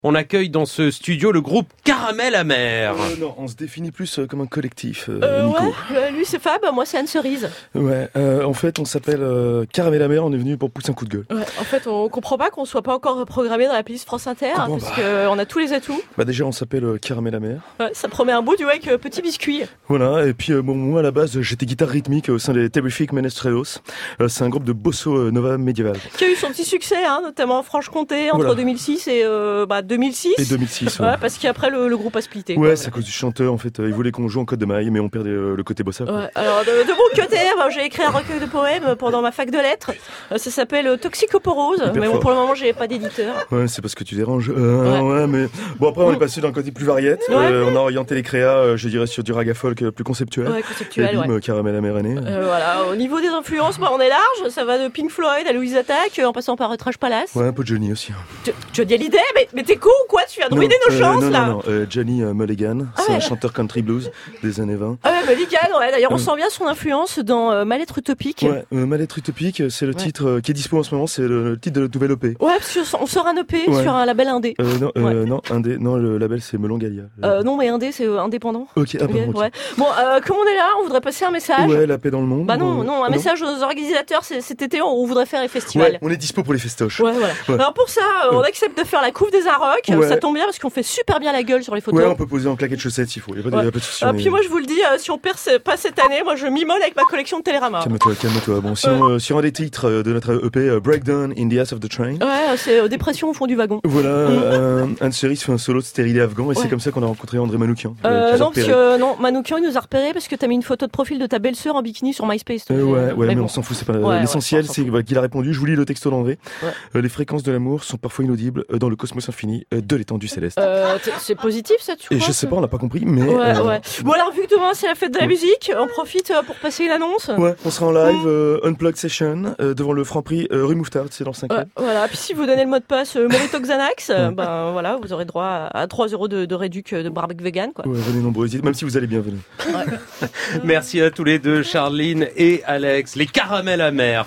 On accueille dans ce studio le groupe Caramel Amer. Non, on se définit plus comme un collectif, Nico. Ouais, lui c'est Fab, moi c'est Anne Cerise. Ouais, en fait on s'appelle Caramel Amer, on est venu pour pousser un coup de gueule. Ouais, en fait on comprend pas qu'on soit pas encore programmé dans la playlist France Inter, parce qu'on a tous les atouts. Bah déjà on s'appelle Caramel Amer. Ouais, ça promet un beau duo avec Petit Biscuit. Voilà, et puis moi à la base j'étais guitare rythmique au sein des Terrific Menestrelos. C'est un groupe de bosso nova médiéval. Qui a eu son petit succès, notamment en Franche-Comté entre 2006 et 2006. Et 2006. Ouais, parce qu'après le groupe a splitté. Ouais, c'est à cause du chanteur en fait. Il voulait qu'on joue en code de maille, mais on perdait le côté bossa. Ouais, alors de mon côté, j'ai écrit un recueil de poèmes pendant ma fac de lettres. Ça s'appelle Toxicoporose, mais bon, pour le moment j'ai pas d'éditeur. Ouais, c'est parce que tu déranges. Ouais, mais bon après on est passé d'un côté plus variette. On a orienté les créas, je dirais, sur du raga folk plus conceptuel. Ouais, conceptuel. Et bim, Caramel Amer est né. Voilà, au niveau des influences, on est large. Ça va de Pink Floyd à Louise Attaque, en passant par Trash Palace. Ouais, un peu de Johnny aussi. Johnny Hallyday, mais t'es con ou quoi? Tu viens de ruiner nos chances là. Non, Johnny Mulligan, c'est un chanteur country blues des années 20. Ah ouais, Mulligan, ouais. D'ailleurs, on sent bien son influence dans Mal-être utopique. Ouais, Mal-être utopique, c'est le titre qui est dispo en ce moment, c'est le titre de la nouvelle EP. Ouais, parce qu'on sort un EP sur un label indé. Non, indé, non, le label c'est Melon Galia. Non, mais indé, c'est indépendant. Ok, okay. Ouais. Bon, comme on est là, on voudrait passer un message. Ouais, la paix dans le monde. Bah non, un message aux organisateurs, cet été, on voudrait faire les festivals. Ouais, on est dispo pour les festoches. Ouais, voilà. Ouais. Alors pour ça, on accepte de faire la couve des Arocs. Ouais. Ça tombe bien parce qu'on fait super bien la gueule sur les photos. Ouais, on peut poser en claquettes chaussettes s'il faut. Y a pas de souci. Puis moi, je vous le dis, si on perd pas cette année, moi je m'immole avec ma collection de Télérama. Calme-toi. Bon, sur un des titres de notre EP, Breakdown in the Ass of the Train. Ouais, c'est Dépression au fond du wagon. Voilà, Anne Cerise fait un solo de stérilé afghan et c'est comme ça qu'on a rencontré André Manoukian. Non, Manoukian il nous a repéré parce que t'as mis une photo de profil de ta belle-sœur en bikini sur MySpace. Ouais, mais on s'en fout, c'est pas l'essentiel, c'est qu'il a répondu. Je vous lis le texto d'André. Les fréquences de l'amour sont parfois inaudibles dans le cosmos infini de l'étendue céleste. C'est positif ça, tu crois? Et je sais pas, on l'a pas compris, mais... Ouais. Bon alors, vu que demain c'est la fête de la musique, on profite pour passer une annonce. Ouais, on sera en live, Unplugged Session, devant le Franprix rue Mouffetard, c'est dans le 5e. Voilà, puis si vous donnez le mot de passe Morito Xanax, voilà, vous aurez droit à 3 € de réduc de barbecue vegan, quoi. Ouais, venez nombreux, même si vous allez bien, venez. Merci à tous les deux, Charline et Alex, les Caramel Amers.